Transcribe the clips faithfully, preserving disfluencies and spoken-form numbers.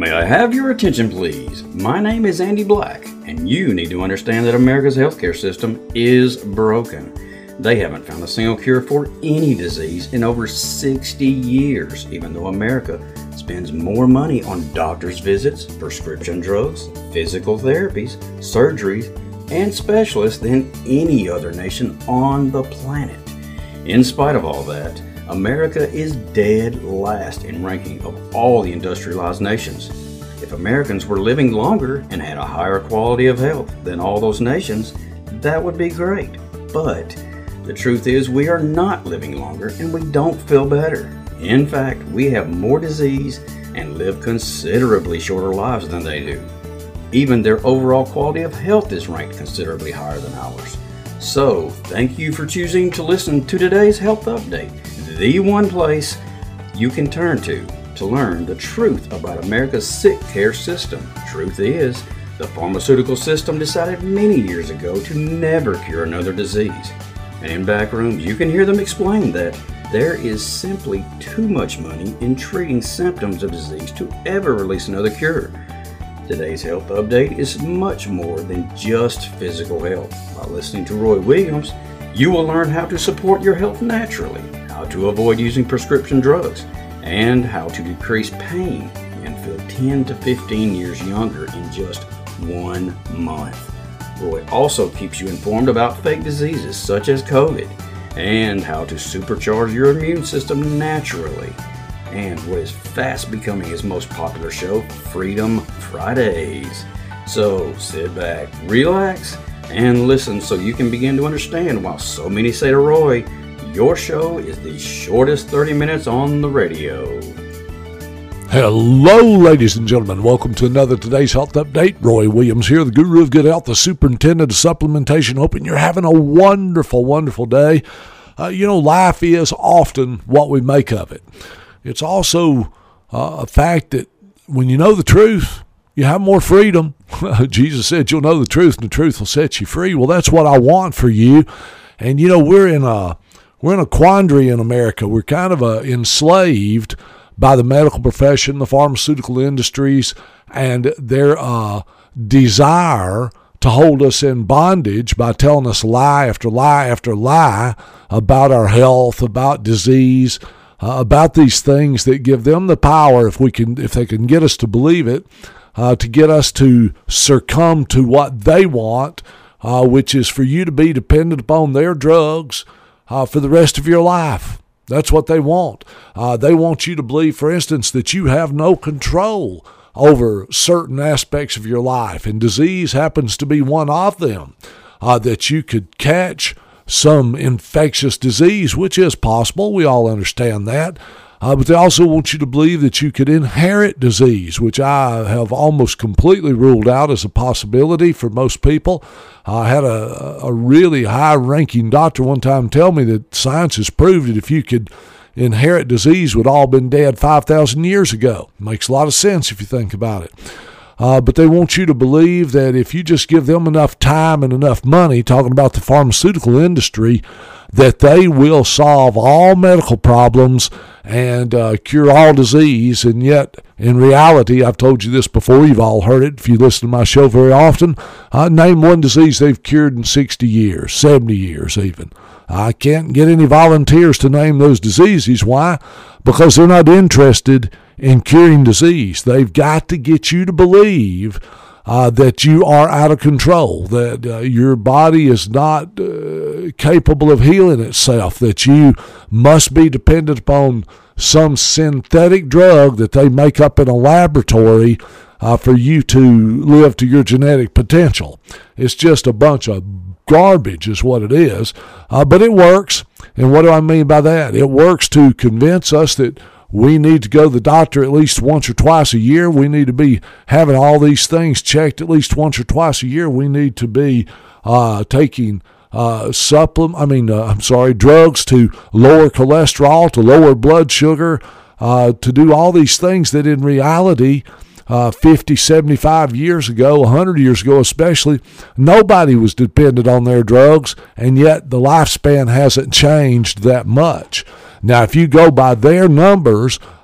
May I have your attention, please? My name is Andy Black, and you need to understand that America's healthcare system is broken. They haven't found a single cure for any disease in over sixty years, even though America spends more money on doctor's visits, prescription drugs, physical therapies, surgeries, and specialists than any other nation on the planet. In spite of all that, America is dead last in ranking of all the industrialized nations. If Americans were living longer and had a higher quality of health than all those nations, that would be great. But the truth is we are not living longer and we don't feel better. In fact, we have more disease and live considerably shorter lives than they do. Even their overall quality of health is ranked considerably higher than ours. So, thank you for choosing to listen to today's Health Update, the one place you can turn to to learn the truth about America's sick care system. Truth is, the pharmaceutical system decided many years ago to never cure another disease. And in back rooms, you can hear them explain that there is simply too much money in treating symptoms of disease to ever release another cure. Today's Health Update is much more than just physical health. By listening to Roy Williams, you will learn how to support your health naturally, how to avoid using prescription drugs, and how to decrease pain and feel ten to fifteen years younger in just one month. Roy also keeps you informed about fake diseases such as COVID and how to supercharge your immune system naturally. And what is fast becoming his most popular show, Freedom Fridays. So sit back, relax, and listen so you can begin to understand why so many say to Roy, your show is the shortest thirty minutes on the radio. Hello, ladies and gentlemen. Welcome to another Today's Health Update. Roy Williams here, the guru of good health, the superintendent of supplementation. Hoping you're having a wonderful, wonderful day. Uh, you know, life is often what we make of it. It's also uh, a fact that when you know the truth, you have more freedom. Jesus said you'll know the truth and the truth will set you free. Well, that's what I want for you. And, you know, we're in a, we're in a quandary in America. We're kind of uh, enslaved by the medical profession, the pharmaceutical industries, and their uh, desire to hold us in bondage by telling us lie after lie after lie about our health, about disease, Uh, about these things that give them the power, if we can, if they can get us to believe it, uh, to get us to succumb to what they want, uh, which is for you to be dependent upon their drugs uh, for the rest of your life. That's what they want. Uh, they want you to believe, for instance, that you have no control over certain aspects of your life, and disease happens to be one of them, uh, that you could catch some infectious disease, which is possible. We all understand that. Uh, but they also want you to believe that you could inherit disease, which I have almost completely ruled out as a possibility for most people. I had a, a really high-ranking doctor one time tell me that science has proved that if you could inherit disease, we'd all been dead five thousand years ago. Makes a lot of sense if you think about it. Uh, but they want you to believe that if you just give them enough time and enough money, talking about the pharmaceutical industry, that they will solve all medical problems and uh, cure all disease. And yet, in reality, I've told you this before, you've all heard it if you listen to my show very often, uh, name one disease they've cured in sixty years, seventy years even. I can't get any volunteers to name those diseases. Why? Because they're not interested in curing disease. They've got to get you to believe uh, that you are out of control, that uh, your body is not uh, capable of healing itself, that you must be dependent upon some synthetic drug that they make up in a laboratory uh, for you to live to your genetic potential. It's just a bunch of garbage is what it is, uh, but it works. And what do I mean by that? It works to convince us that we need to go to the doctor at least once or twice a year. We need to be having all these things checked at least once or twice a year. We need to be uh, taking uh, supplement. I mean, uh, I'm sorry, drugs to lower cholesterol, to lower blood sugar, uh, to do all these things that in reality, uh, fifty, seventy-five years ago, one hundred years ago especially, nobody was dependent on their drugs, and yet the lifespan hasn't changed that much. Now, if you go by their numbers,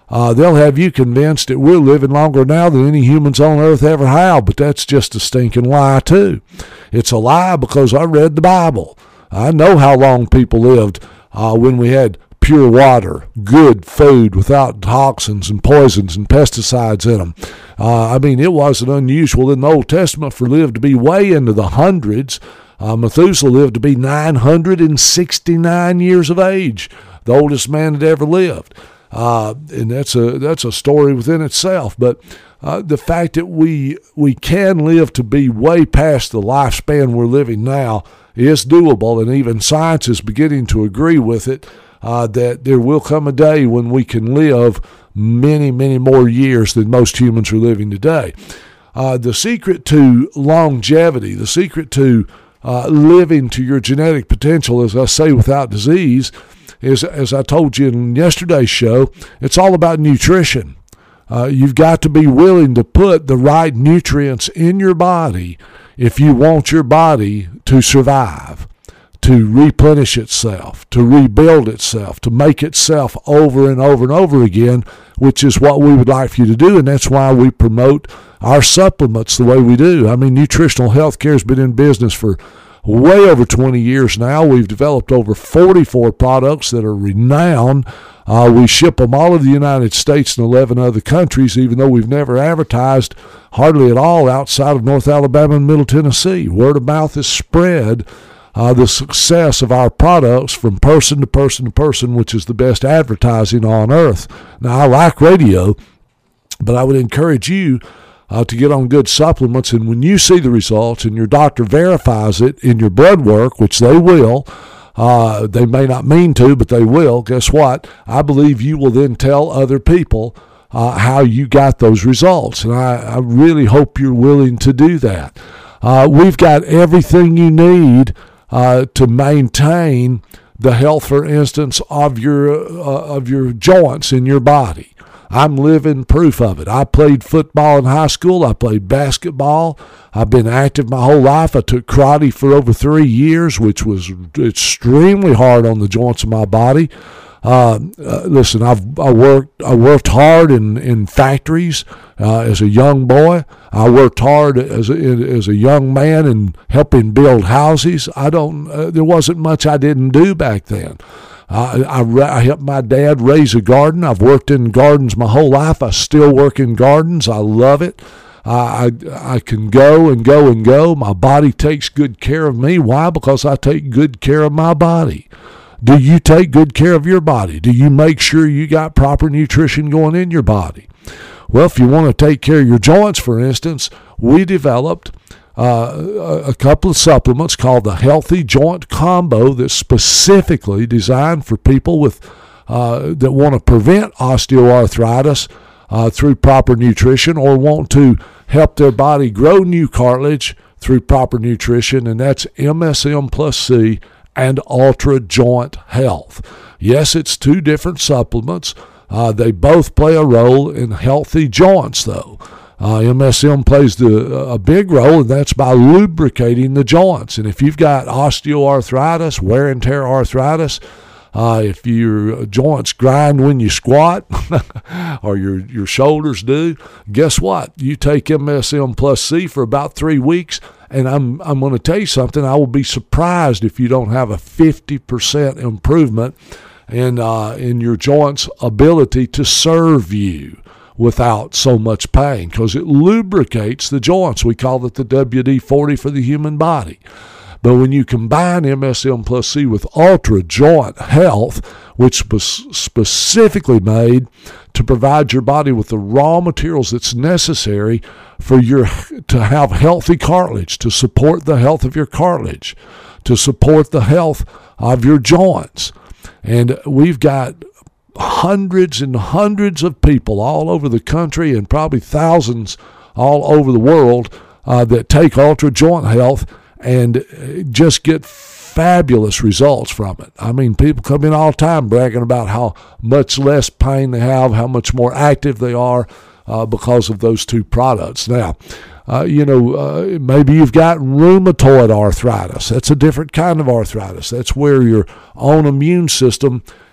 Uh, they'll have you convinced that we're living longer now than any humans on earth ever have, but that's just a stinking lie, too. It's a lie because I read the Bible. I know how long people lived uh, when we had pure water, good food without toxins and poisons and pesticides in them. Uh, I mean, it wasn't unusual in the Old Testament for live to be way into the hundreds. Uh, Methuselah lived to be nine hundred sixty-nine years of age, the oldest man that ever lived. Uh, and that's a that's a story within itself. But uh, the fact that we we can live to be way past the lifespan we're living now is doable, and even science is beginning to agree with it, uh, that there will come a day when we can live many, many more years than most humans are living today. Uh, the secret to longevity, the secret to uh, living to your genetic potential, as I say, without disease, is, as I told you in yesterday's show, it's all about nutrition. Uh, you've got to be willing to put the right nutrients in your body if you want your body to survive, to replenish itself, to rebuild itself, to make itself over and over and over again, which is what we would like for you to do, and that's why we promote our supplements the way we do. I mean, nutritional health care has been in business for way over twenty years now. We've developed over forty-four products that are renowned. Uh, we ship them all over the United States and eleven other countries, even though we've never advertised hardly at all outside of North Alabama and Middle Tennessee. Word of mouth has spread uh, the success of our products from person to person to person, which is the best advertising on earth. Now, I like radio, but I would encourage you Uh, to get on good supplements, and when you see the results and your doctor verifies it in your blood work, which they will, uh, they may not mean to, but they will, guess what? I believe you will then tell other people uh, how you got those results, and I, I really hope you're willing to do that. Uh, we've got everything you need uh, to maintain the health, for instance, of your uh, of your joints in your body. I'm living proof of it. I played football in high school. I played basketball. I've been active my whole life. I took karate for over three years, which was extremely hard on the joints of my body. Uh, uh, listen, I've I worked I worked hard in in factories uh, as a young boy. I worked hard as a, as a young man in helping build houses. I don't. Uh, there wasn't much I didn't do back then. I, I, I helped my dad raise a garden. I've worked in gardens my whole life. I still work in gardens. I love it. I, I, I can go and go and go. My body takes good care of me. Why? Because I take good care of my body. Do you take good care of your body? Do you make sure you got proper nutrition going in your body? Well, if you want to take care of your joints, for instance, we developed Uh, a couple of supplements called the Healthy Joint Combo that's specifically designed for people with uh, that want to prevent osteoarthritis uh, through proper nutrition, or want to help their body grow new cartilage through proper nutrition, and that's M S M plus C and Ultra Joint Health. Yes, it's two different supplements. Uh, they both play a role in healthy joints, though. Uh, M S M plays the, a big role, and that's by lubricating the joints. And if you've got osteoarthritis, wear and tear arthritis, uh, if your joints grind when you squat, or your your shoulders do, guess what? You take M S M plus C for about three weeks, and I'm I'm going to tell you something. I will be surprised if you don't have a fifty percent improvement in uh, in your joints' ability to serve you without so much pain, because it lubricates the joints. We call it the W D forty for the human body. But when you combine M S M plus C with Ultra Joint Health, which was specifically made to provide your body with the raw materials that's necessary for your to have healthy cartilage, to support the health of your cartilage, to support the health of your joints. And we've got hundreds and hundreds of people all over the country, and probably thousands all over the world uh, that take Ultra Joint Health and just get fabulous results from it. I mean, people come in all the time bragging about how much less pain they have, how much more active they are uh, because of those two products. Now, Uh, you know, uh, maybe you've got rheumatoid arthritis. That's a different kind of arthritis. That's where your own immune system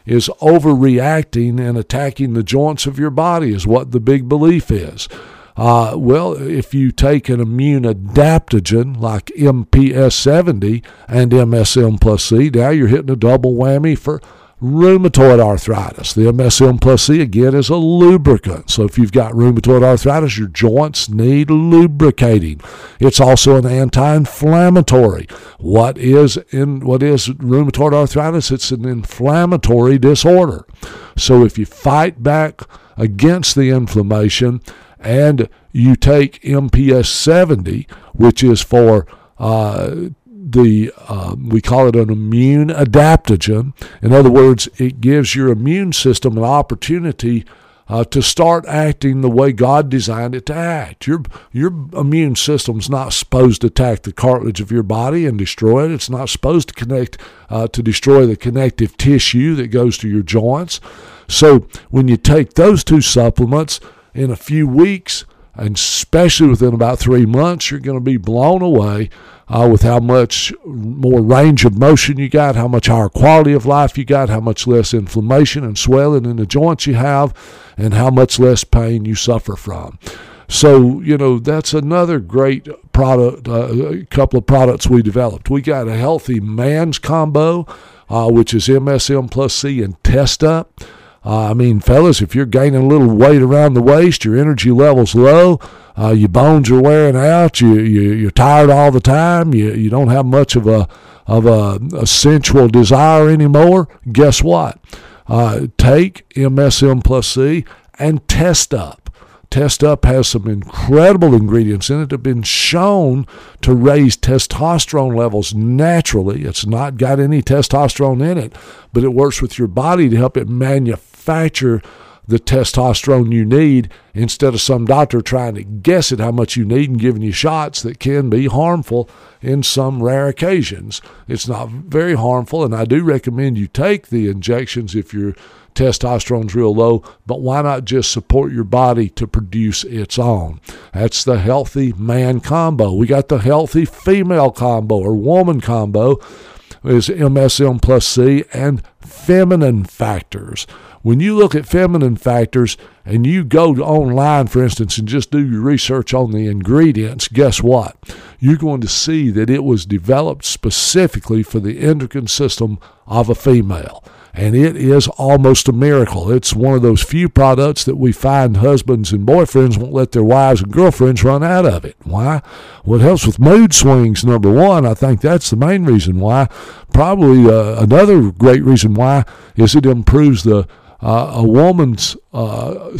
is overreacting and attacking the joints of your body, is what the big belief is. Uh, well, if you take an immune adaptogen like M P S seventy and M S M plus C, now you're hitting a double whammy for rheumatoid arthritis. The M S M plus C, again, is a lubricant. So if you've got rheumatoid arthritis, your joints need lubricating. It's also an anti-inflammatory. What is in what is rheumatoid arthritis? It's an inflammatory disorder. So if you fight back against the inflammation and you take M P S seventy, which is for uh, the, uh, we call it an immune adaptogen. In other words, it gives your immune system an opportunity uh, to start acting the way God designed it to act. Your, your immune system's not supposed to attack the cartilage of your body and destroy it. It's not supposed to connect uh, to destroy the connective tissue that goes to your joints. So when you take those two supplements, in a few weeks, and especially within about three months, you're going to be blown away uh, with how much more range of motion you got, how much higher quality of life you got, how much less inflammation and swelling in the joints you have, and how much less pain you suffer from. So, you know, that's another great product, uh, a couple of products we developed. We got a Healthy Man's Combo, uh, which is M S M plus C and Test Up. Uh, I mean, fellas, if you're gaining a little weight around the waist, your energy level's low, uh, your bones are wearing out, you, you, you're tired all the time, you, you don't have much of a of a, a sensual desire anymore, guess what? Uh, take M S M plus C and Test Up. Test Up has some incredible ingredients in it that have been shown to raise testosterone levels naturally. It's not got any testosterone in it, but it works with your body to help it manufacture the testosterone you need instead of some doctor trying to guess at how much you need and giving you shots that can be harmful in some rare occasions. It's not very harmful, and I do recommend you take the injections if your testosterone's real low, but why not just support your body to produce its own? That's the Healthy Man Combo. We got the Healthy Female Combo or Woman Combo, is M S M plus C and Feminine Factors. When you look at feminine factors and you go online, for instance, and just do your research on the ingredients, guess what? You're going to see that it was developed specifically for the endocrine system of a female. And it is almost a miracle. It's one of those few products that we find husbands and boyfriends won't let their wives and girlfriends run out of it. Why? Well, it helps with mood swings, number one. I think that's the main reason why. Probably uh, another great reason why is it improves the uh, a woman's uh,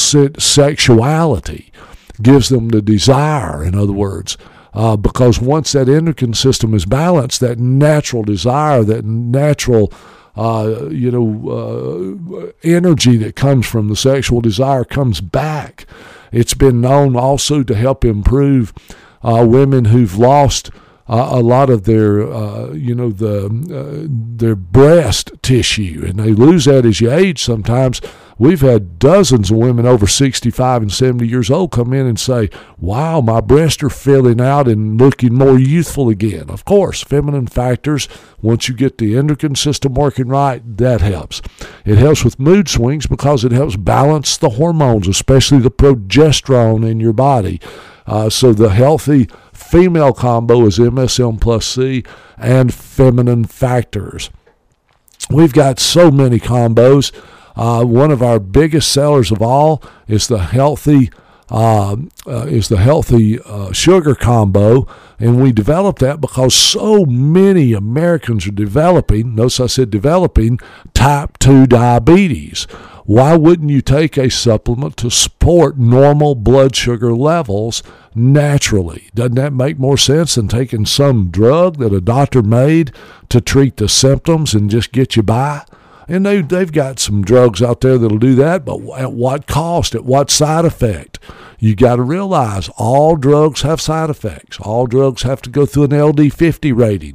sexuality, gives them the desire, in other words. Uh, because once that endocrine system is balanced, that natural desire, that natural Uh, you know, uh, energy that comes from the sexual desire comes back. It's been known also to help improve uh, women who've lost uh, a lot of their, uh, you know, the uh, their breast tissue, and they lose that as you age sometimes. We've had dozens of women over sixty-five and seventy years old come in and say, wow, my breasts are filling out and looking more youthful again. Of course, feminine factors, once you get the endocrine system working right, that helps. It helps with mood swings because it helps balance the hormones, especially the progesterone in your body. Uh, so the Healthy Female Combo is M S M plus C and Feminine Factors. We've got so many combos. Uh, one of our biggest sellers of all is the healthy uh, uh, is the healthy uh, sugar combo, and we developed that because so many Americans are developing. Notice I said developing type two diabetes. Why wouldn't you take a supplement to support normal blood sugar levels naturally? Doesn't that make more sense than taking some drug that a doctor made to treat the symptoms and just get you by? And they, they've got some drugs out there that'll do that, but at what cost, at what side effect? You got to realize all drugs have side effects. All drugs have to go through an L D fifty rating.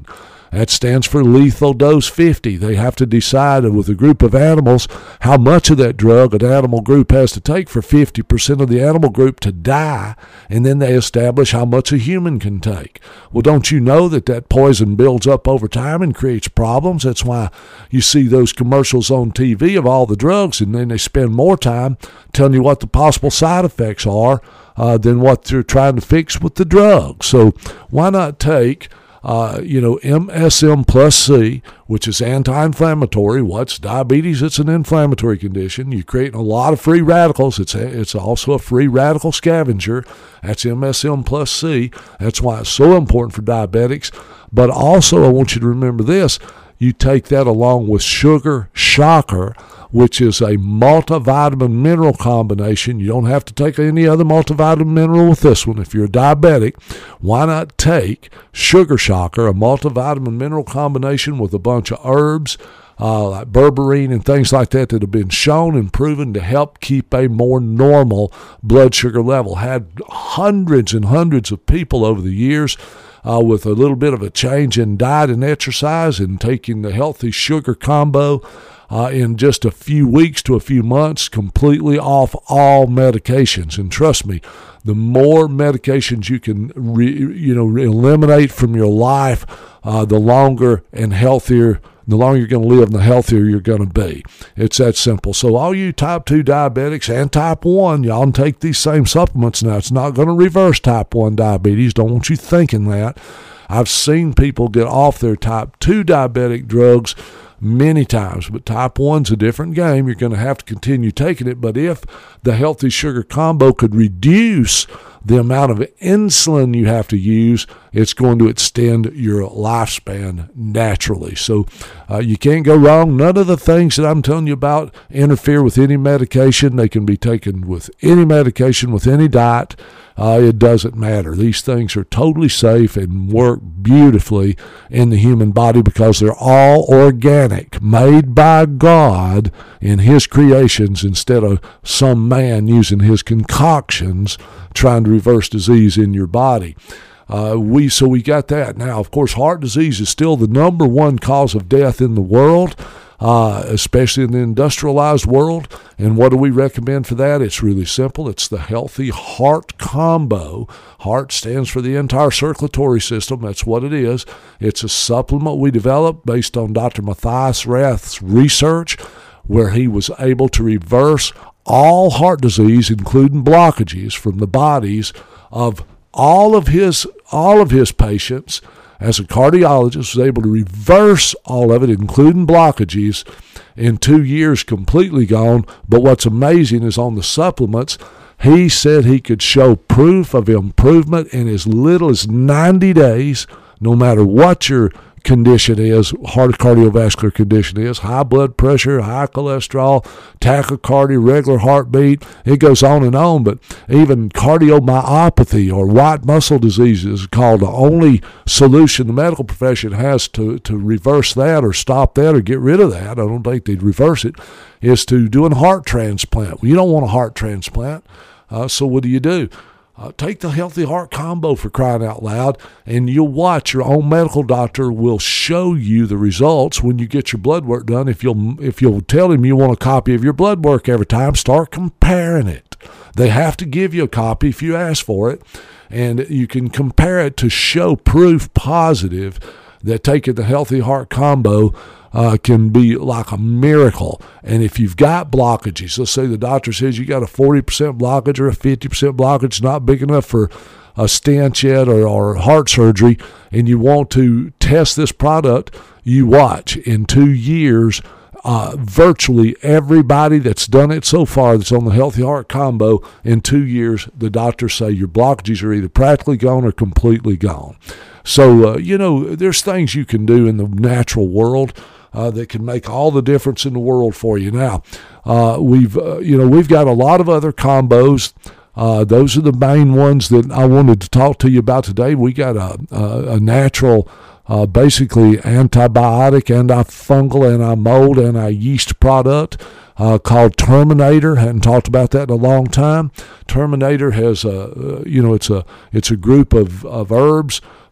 That stands for lethal dose fifty. They have to decide with a group of animals how much of that drug an animal group has to take for fifty percent of the animal group to die, and then they establish how much a human can take. Well, don't you know that that poison builds up over time and creates problems? That's why you see those commercials on T V of all the drugs, and then they spend more time telling you what the possible side effects are uh, than what they're trying to fix with the drug. So why not take Uh, you know, M S M plus C, which is anti-inflammatory. What's diabetes? It's an inflammatory condition. You're creating a lot of free radicals. It's a, it's also a free radical scavenger. That's M S M plus C. That's why it's so important for diabetics. But also, I want you to remember this. You take that along with Sugar Shocker, which is a multivitamin mineral combination. You don't have to take any other multivitamin mineral with this one. If you're a diabetic, why not take Sugar Shocker, a multivitamin mineral combination with a bunch of herbs, uh, like berberine and things like that that have been shown and proven to help keep a more normal blood sugar level. Had hundreds and hundreds of people over the years Uh, with a little bit of a change in diet and exercise and taking the healthy sugar combo uh, in just a few weeks to a few months, completely off all medications. And trust me, the more medications you can re, you know eliminate from your life, uh, the longer and healthier the longer you're going to live and the healthier you're going to be. It's that simple. So all you type two diabetics and type one, y'all can take these same supplements now. It's not going to reverse type one diabetes. Don't want you thinking that. I've seen people get off their type two diabetic drugs many times, but type one's a different game. You're going to have to continue taking it. But if the healthy sugar combo could reduce the amount of insulin you have to use, it's going to extend your lifespan naturally. So uh, you can't go wrong. None of the things that I'm telling you about interfere with any medication. They can be taken with any medication, with any diet. Uh, it doesn't matter. These things are totally safe and work beautifully in the human body because they're all organic, made by God in His creations instead of some man using his concoctions trying to reverse disease in your body. Uh, we so we got that. Now, of course, heart disease is still the number one cause of death in the world, uh, especially in the industrialized world. And what do we recommend for that? It's really simple. It's the Healthy Heart Combo. Heart stands for the entire circulatory system. That's what it is. It's a supplement we developed based on Doctor Matthias Rath's research, where he was able to reverse all heart disease, including blockages, from the bodies of all of his all of his patients. As a cardiologist, was able to reverse all of it, including blockages, in two years, completely gone. But what's amazing is on the supplements, he said he could show proof of improvement in as little as ninety days, no matter what your condition is, heart cardiovascular condition is, high blood pressure, high cholesterol, tachycardia, regular heartbeat. It goes on and on, but even cardiomyopathy or white muscle disease is called the only solution the medical profession has to, to reverse that or stop that or get rid of that. I don't think they'd reverse it, is to do a heart transplant. Well, you don't want a heart transplant, uh, so what do you do? Uh, take the Healthy Heart Combo, for crying out loud, and you'll watch. Your own medical doctor will show you the results when you get your blood work done. If you'll if you'll tell him you want a copy of your blood work every time, start comparing it. They have to give you a copy if you ask for it, and you can compare it to show proof positive that taking the Healthy Heart Combo Uh, can be like a miracle. And if you've got blockages, let's say the doctor says you got a forty percent blockage or a fifty percent blockage, not big enough for a stent yet or, or heart surgery, and you want to test this product, you watch. In two years, uh, virtually everybody that's done it so far that's on the Healthy Heart Combo, in two years, the doctors say your blockages are either practically gone or completely gone. So, uh, you know, there's things you can do in the natural world Uh, that can make all the difference in the world for you. Now, uh, we've uh, you know we've got a lot of other combos. Uh, those are the main ones that I wanted to talk to you about today. We got a a, a natural, uh, basically antibiotic, antifungal, anti-mold, anti-yeast product uh, called Terminator. Hadn't talked about that in a long time. Terminator has a uh, you know it's a it's a group of of herbs.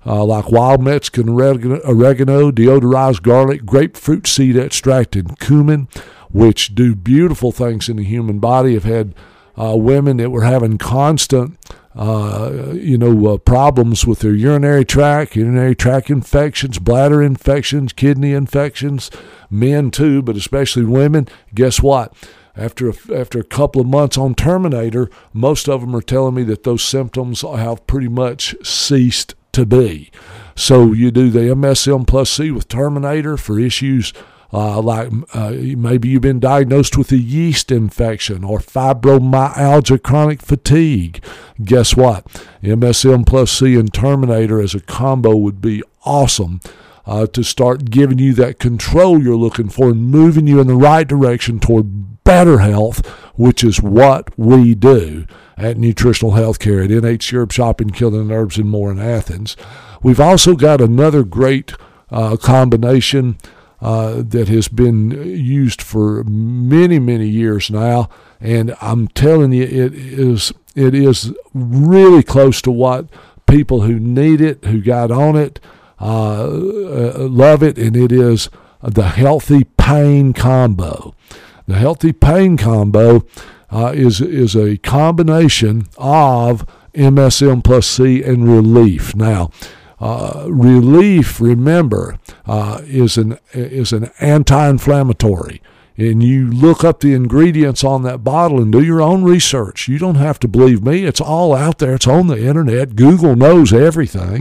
uh, like wild Mexican oregano, oregano, deodorized garlic, grapefruit seed extract, and cumin, which do beautiful things in the human body. I've had uh, women that were having constant Uh, you know, uh, problems with their urinary tract, urinary tract infections, bladder infections, kidney infections, men too, but especially women. Guess what? After a, after a couple of months on Terminator, most of them are telling me that those symptoms have pretty much ceased to be. So you do the M S M plus C with Terminator for issues Uh, like uh, maybe you've been diagnosed with a yeast infection or fibromyalgia, chronic fatigue. Guess what? M S M plus C and Terminator as a combo would be awesome uh, to start giving you that control you're looking for and moving you in the right direction toward better health, which is what we do at Nutritional Healthcare at N H Europe Shopping, Killing Herbs and More in Athens. We've also got another great uh, combination Uh, that has been used for many, many years now, and I'm telling you, it is it is really close to what people who need it, who got on it, uh, uh, love it, and it is the Healthy Pain Combo. The Healthy Pain Combo uh, is is a combination of M S M plus C and Relief. Now, Uh, Relief, remember, uh, is an is an anti-inflammatory, and you look up the ingredients on that bottle and do your own research. You don't have to believe me; it's all out there. It's on the internet. Google knows everything.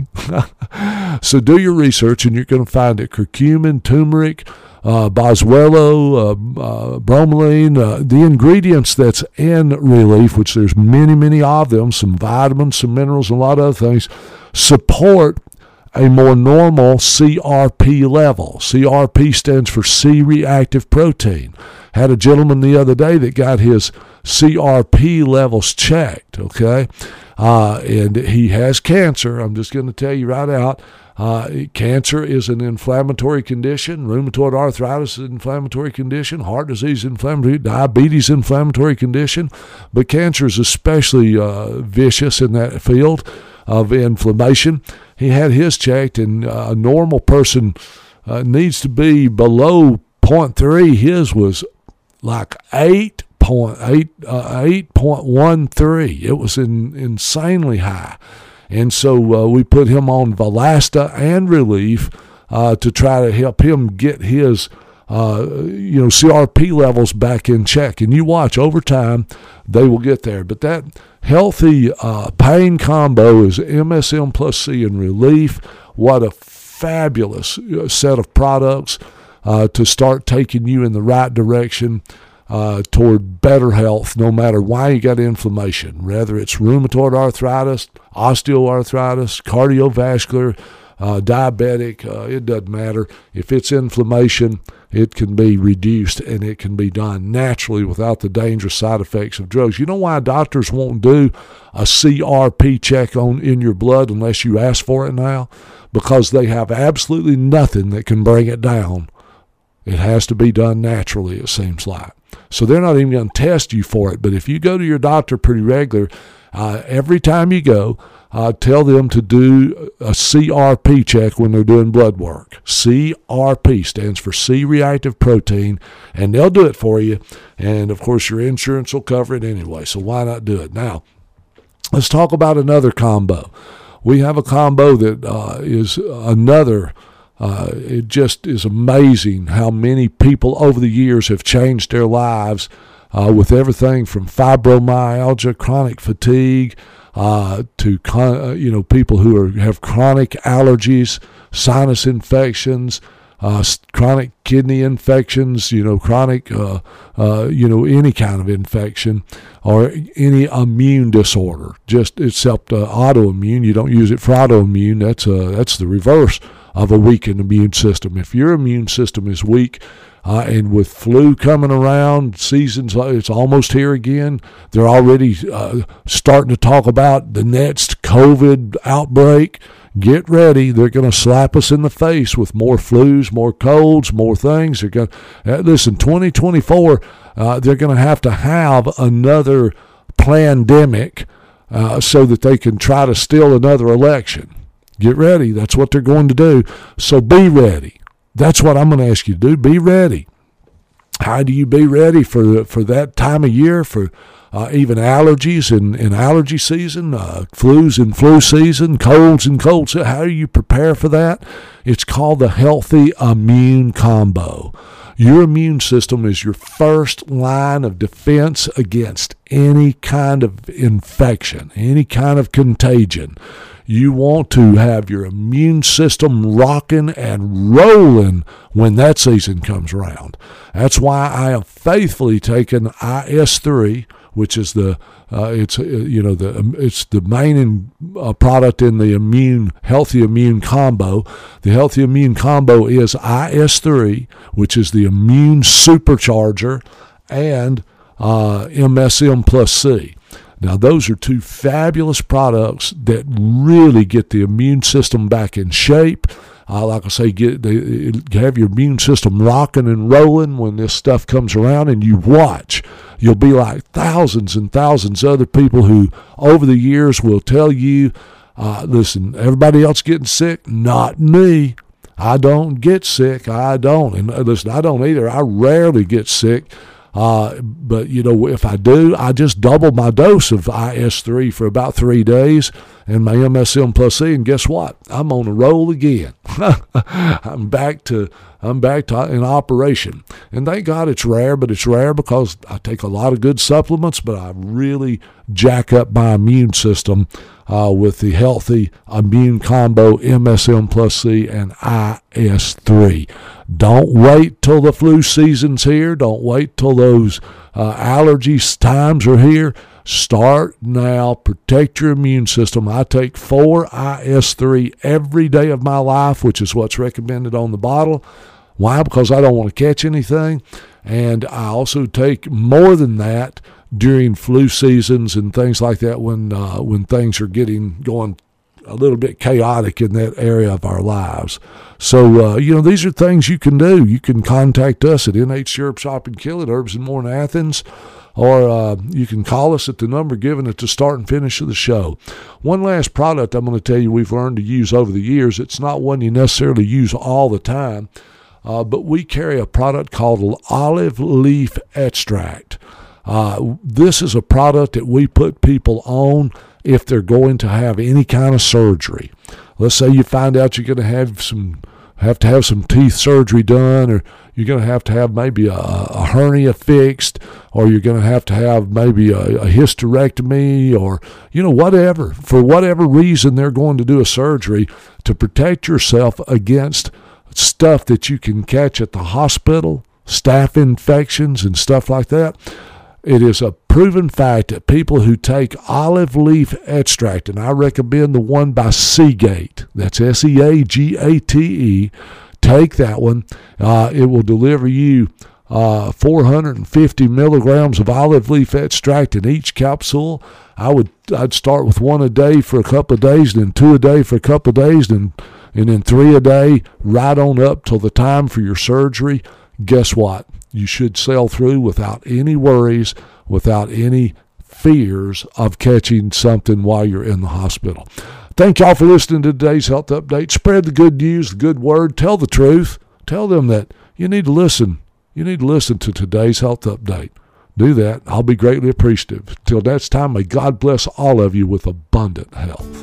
So do your research, and you're going to find it: curcumin, turmeric, uh, boswello, uh, uh, bromelain. Uh, the ingredients that's in Relief, which there's many, many of them, some vitamins, some minerals, and a lot of other things, support a more normal C R P level. C R P stands for C-reactive protein. Had a gentleman the other day that got his C R P levels checked, okay? Uh, and he has cancer. I'm just going to tell you right out. Uh, cancer is an inflammatory condition. Rheumatoid arthritis is an inflammatory condition. Heart disease is inflammatory. Diabetes is an inflammatory condition. But cancer is especially uh, vicious in that field of inflammation. He had his checked, and uh, a normal person uh, needs to be below zero point three. His was like eight point eight, uh, eight point one three. It was in, insanely high. And so uh, we put him on Valasta and Relief uh, to try to help him get his uh, you know, C R P levels back in check. And you watch, over time, they will get there. But that Healthy uh, Pain Combo is M S M plus C and Relief. What a fabulous set of products uh, to start taking you in the right direction uh, toward better health, no matter why you got inflammation, whether it's rheumatoid arthritis, osteoarthritis, cardiovascular, uh, diabetic, uh, it doesn't matter. If it's inflammation, it can be reduced, and it can be done naturally without the dangerous side effects of drugs. You know why doctors won't do a C R P check on in your blood unless you ask for it now? Because they have absolutely nothing that can bring it down. It has to be done naturally, it seems like. So they're not even going to test you for it. But if you go to your doctor pretty regular, uh, every time you go, Uh, tell them to do a C R P check when they're doing blood work. C R P stands for C-reactive protein, and they'll do it for you. And, of course, your insurance will cover it anyway, so why not do it? Now, let's talk about another combo. We have a combo that uh, is another, uh, it just is amazing how many people over the years have changed their lives uh, with everything from fibromyalgia, chronic fatigue, Uh, to uh, you know, people who are have chronic allergies, sinus infections, uh, chronic kidney infections, you know, chronic uh, uh, you know, any kind of infection or any immune disorder. Just except uh, autoimmune, you don't use it for autoimmune. That's uh, that's the reverse of a weakened immune system. If your immune system is weak, Uh, and with flu coming around, seasons, it's almost here again. They're already uh, starting to talk about the next COVID outbreak. Get ready. They're going to slap us in the face with more flus, more colds, more things. They're going uh, listen, twenty twenty-four, uh, they're going to have to have another pandemic uh, so that they can try to steal another election. Get ready. That's what they're going to do. So be ready. That's what I'm going to ask you to do. Be ready. How do you be ready for for that time of year, for uh, even allergies in, in allergy season, uh, flus in flu season, colds in cold season? How do you prepare for that? It's called the Healthy Immune Combo. Your immune system is your first line of defense against any kind of infection, any kind of contagion. You want to have your immune system rocking and rolling when that season comes around. That's why I have faithfully taken I S three, which is the uh, it's uh, you know the it's the main in, uh, product in the immune healthy immune combo. The healthy immune combo is I S three, which is the immune supercharger, and uh, M S M plus C. Now, those are two fabulous products that really get the immune system back in shape. Uh, like I say, get they, have your immune system rocking and rolling when this stuff comes around, and you watch. You'll be like thousands and thousands of other people who, over the years, will tell you, uh, listen, everybody else getting sick? Not me. I don't get sick. I don't. And uh, listen, I don't either. I rarely get sick. Uh, but, you know, if I do, I just double my dose of I S three for about three days and my M S M plus C, and guess what? I'm on a roll again. I'm back to I'm back to in operation. And thank God it's rare, but it's rare because I take a lot of good supplements, but I really jack up my immune system uh, with the Healthy Immune Combo, M S M plus C, and I S three. Don't wait till the flu season's here. Don't wait till those uh, allergy times are here. Start now. Protect your immune system. I take four I S three every day of my life, which is what's recommended on the bottle. Why? Because I don't want to catch anything. And I also take more than that during flu seasons and things like that when uh, when things are getting going a little bit chaotic in that area of our lives. So, uh, you know, these are things you can do. You can contact us at N H Syrup Shop and Kill at Herbs and More in Athens, or uh, you can call us at the number given at the start and finish of the show. One last product I'm going to tell you we've learned to use over the years. It's not one you necessarily use all the time, uh, but we carry a product called olive leaf extract. Uh, this is a product that we put people on if they're going to have any kind of surgery. Let's say you find out you're going to have some have to have some teeth surgery done, or you're going to have to have maybe a, a hernia fixed, or you're going to have to have maybe a, a hysterectomy, or, you know, whatever. For whatever reason, they're going to do a surgery to protect yourself against stuff that you can catch at the hospital, staph infections and stuff like that. It is a proven fact that people who take olive leaf extract, and I recommend the one by Seagate, that's S E A G A T E, take that one. Uh, it will deliver you uh, four hundred fifty milligrams of olive leaf extract in each capsule. I would, I'd start with one a day for a couple of days, then two a day for a couple of days, and, and then three a day, right on up till the time for your surgery. Guess what? You should sail through without any worries, without any fears of catching something while you're in the hospital. Thank y'all for listening to today's Health Update. Spread the good news, the good word. Tell the truth. Tell them that you need to listen. You need to listen to today's Health Update. Do that. I'll be greatly appreciative. Till next time, may God bless all of you with abundant health.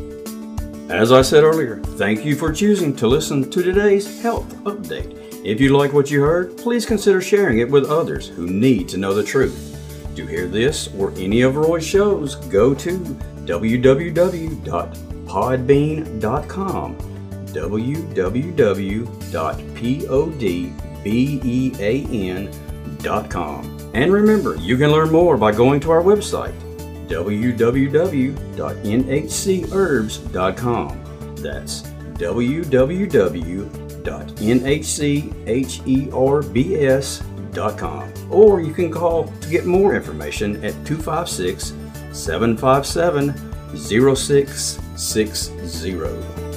As I said earlier, thank you for choosing to listen to today's Health Update. If you like what you heard, please consider sharing it with others who need to know the truth. To hear this or any of Roy's shows, go to w w w dot podbean dot com, w w w dot podbean dot com. And remember, you can learn more by going to our website, w w w dot n h c herbs dot com. That's w w w dot n h c herbs dot com. Or you can call to get more information at two five six, seven five seven, zero six six zero.